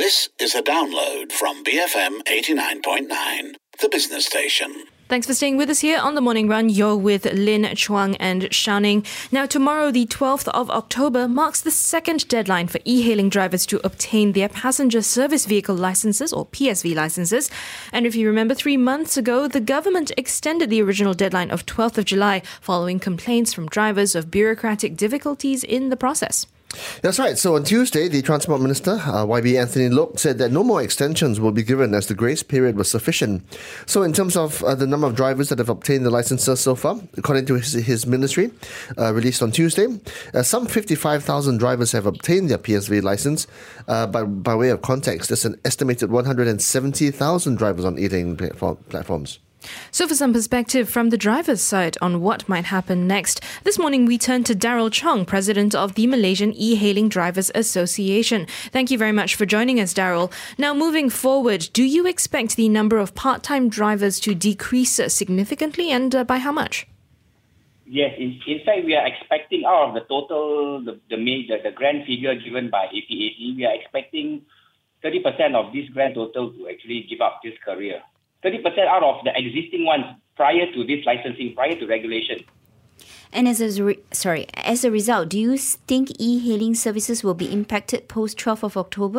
This is a download from BFM 89.9, the business station. Thanks for staying with us here on The Morning Run. You're with Lin, Chuang and Xiaoning. Now, tomorrow, the 12th of October, marks the second deadline for e-hailing drivers to obtain their passenger service vehicle licenses, or PSV licenses. And if you remember, 3 months ago, the government extended the original deadline of 12th of July following complaints from drivers of bureaucratic difficulties in the process. That's right. So on Tuesday, the Transport Minister, YB Anthony Loke, said that no more extensions will be given as the grace period was sufficient. So in terms of the number of drivers that have obtained the licenses so far, according to his ministry, released on Tuesday, some 55,000 drivers have obtained their PSV license. By way of context, there's an estimated 170,000 drivers on e-hailing platforms. So for some perspective from the driver's side on what might happen next, this morning we turn to Daryl Chong, President of the Malaysian E-Hailing Drivers Association. Thank you very much for joining us, Daryl. Now, moving forward, do you expect the number of part-time drivers to decrease significantly, and by how much? Yes, in fact, we are expecting out of the total, the grant figure given by APAC, we are expecting 30% of this grant total to actually give up this career. 30% out of the existing ones prior to this licensing, prior to regulation. And as a result, do you think e-hailing services will be impacted post 12th of October?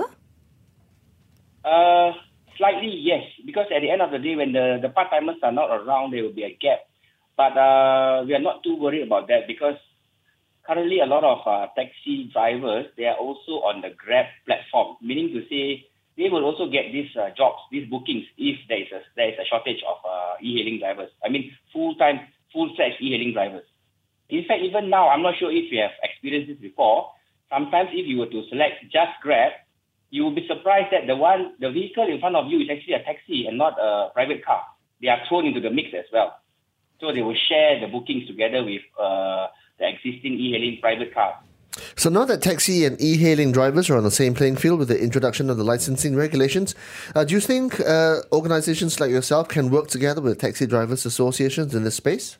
Slightly, yes. Because at the end of the day, when the part-timers are not around, there will be a gap. But we are not too worried about that because currently a lot of taxi drivers, they are also on the Grab platform, meaning to say, they will also get these jobs, these bookings, if there is a shortage of e-hailing drivers. I mean, full-time, full-fledged e-hailing drivers. In fact, even now, I'm not sure if you have experienced this before. Sometimes if you were to select just Grab, you will be surprised that the vehicle in front of you is actually a taxi and not a private car. They are thrown into the mix as well. So they will share the bookings together with the existing e-hailing private cars. So now that taxi and e-hailing drivers are on the same playing field with the introduction of the licensing regulations, do you think organizations like yourself can work together with taxi drivers associations in this space?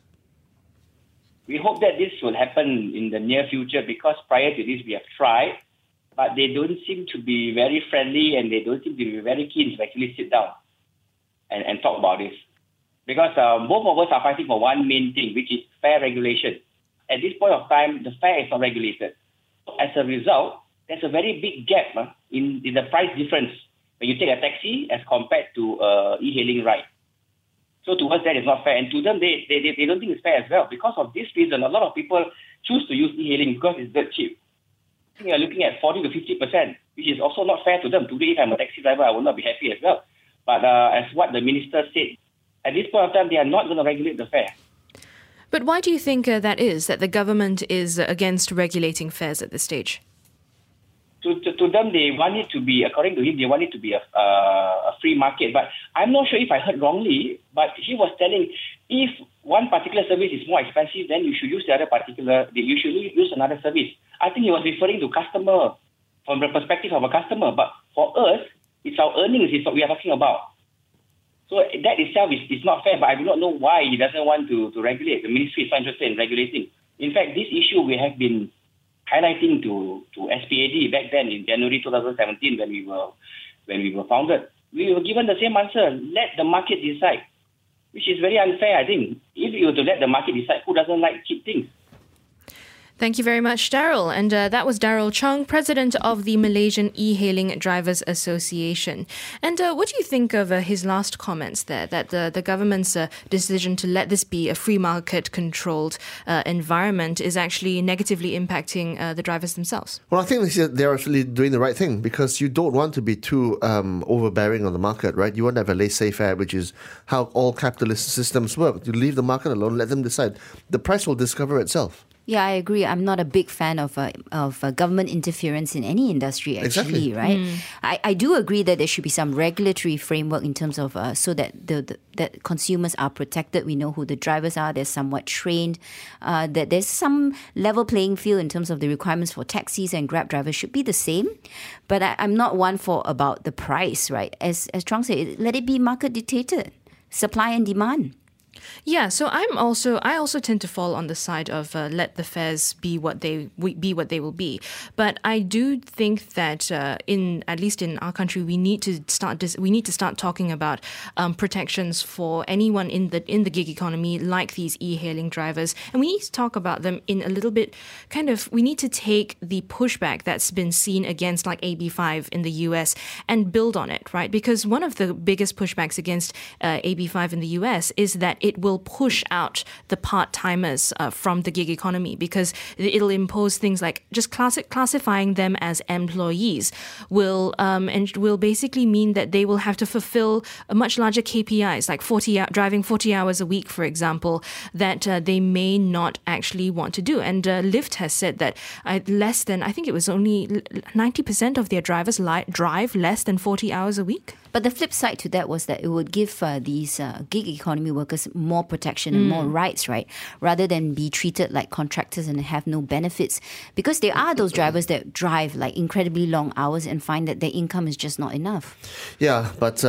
We hope that this will happen in the near future because prior to this we have tried, but they don't seem to be very friendly and they don't seem to be very keen to actually sit down and talk about this. Because both of us are fighting for one main thing, which is fair regulation. At this point of time, the fare is not regulated. As a result, there's a very big gap in the price difference when you take a taxi as compared to e-hailing ride. So to us, that is not fair. And to them, they don't think it's fair as well. Because of this reason, a lot of people choose to use e-hailing because it's dirt cheap. I think you're looking at 40 to 50%, which is also not fair to them. Today, if I'm a taxi driver, I will not be happy as well. But as what the minister said, at this point of time, they are not going to regulate the fare. But why do you think that is, that the government is against regulating fares at this stage? To them, they want it to be, according to him, they want it to be a free market. But I'm not sure if I heard wrongly, but he was telling if one particular service is more expensive, then you should use you should use another service. I think he was referring to customer, from the perspective of a customer. But for us, it's our earnings is what we are talking about. So that itself is not fair, but I do not know why he doesn't want to regulate. The ministry is not interested in regulating. In fact, this issue we have been highlighting to SPAD back then in January 2017 when we were founded. We were given the same answer, let the market decide, which is very unfair, I think. If you were to let the market decide, who doesn't like cheap things? Thank you very much, Daryl. And that was Daryl Chong, President of the Malaysian E-Hailing Drivers Association. And what do you think of his last comments there, that the government's decision to let this be a free market-controlled environment is actually negatively impacting the drivers themselves? Well, I think they're actually doing the right thing because you don't want to be too overbearing on the market, right? You want to have a laissez-faire, which is how all capitalist systems work. You leave the market alone, let them decide. The price will discover itself. Yeah, I agree. I'm not a big fan of government interference in any industry, actually, right? I do agree that there should be some regulatory framework in terms of so that that consumers are protected. We know who the drivers are. They're somewhat trained. That there's some level playing field in terms of the requirements for taxis and Grab drivers should be the same. But I'm not one for about the price, right? As Trong said, let it be market dictated, supply and demand. Yeah, so I also tend to fall on the side of let the fares be what they will be. But I do think that at least in our country, we need to start talking about protections for anyone in the gig economy, like these e-hailing drivers, and we need to talk about them in a little bit. We need to take the pushback that's been seen against like AB5 in the US and build on it, right? Because one of the biggest pushbacks against AB5 in the US is that it will push out the part-timers from the gig economy, because it'll impose things like just classifying them as employees will basically mean that they will have to fulfill a much larger KPIs, like driving 40 hours a week, for example, that they may not actually want to do. And Lyft has said that I think it was only 90% of their drivers drive less than 40 hours a week. But the flip side to that was that it would give these gig economy workers more protection and more rights, right? Rather than be treated like contractors and have no benefits. Because there are those drivers that drive like incredibly long hours and find that their income is just not enough. Yeah, but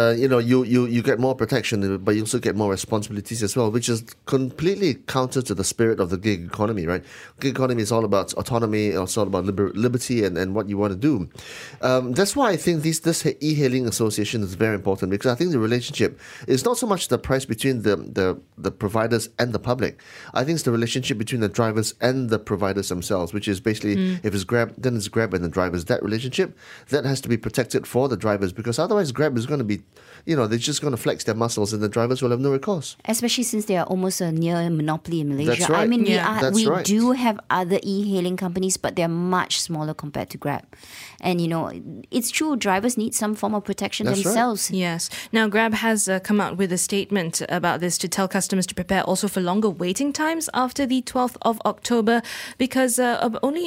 you get more protection, but you also get more responsibilities as well, which is completely counter to the spirit of the gig economy, right? Gig economy is all about autonomy, it's all about liberty and what you want to do. That's why I think this e-hailing association is very important, because I think the relationship is not so much the price between the providers and the public. I think it's the relationship between the drivers and the providers themselves, which is basically if it's Grab, then it's Grab and the drivers. That relationship, that has to be protected for the drivers, because otherwise Grab is going to be, they're just going to flex their muscles and the drivers will have no recourse. Especially since they are almost a near monopoly in Malaysia. That's right. I mean, we right. do have other e-hailing companies, but they're much smaller compared to Grab. And, it's true, drivers need some form of protection themselves. Right. Yes. Now, Grab has come out with a statement about this to tell customers to prepare also for longer waiting times after the 12th of October, because only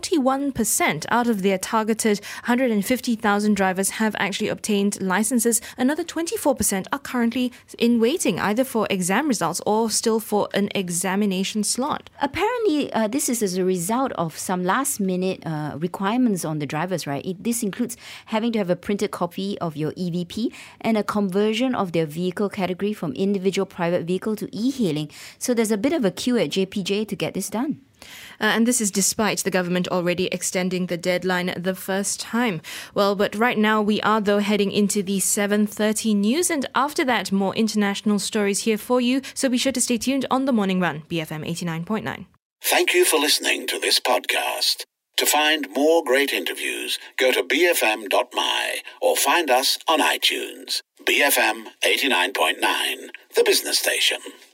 41% out of their targeted 150,000 drivers have actually obtained licenses. Another 24% are currently in waiting, either for exam results or still for an examination slot. Apparently, this is as a result of some last-minute requirements on the drivers, right? This includes having to have a printed copy of your EVP and a conversion of their vehicle category from individual private vehicle to e-hailing. So there's a bit of a queue at JPJ to get this done. And this is despite the government already extending the deadline the first time. Well, but right now we are, though, heading into the 7:30 news. And after that, more international stories here for you. So be sure to stay tuned on The Morning Run, BFM 89.9. Thank you for listening to this podcast. To find more great interviews, go to bfm.my or find us on iTunes. BFM 89.9, the business station.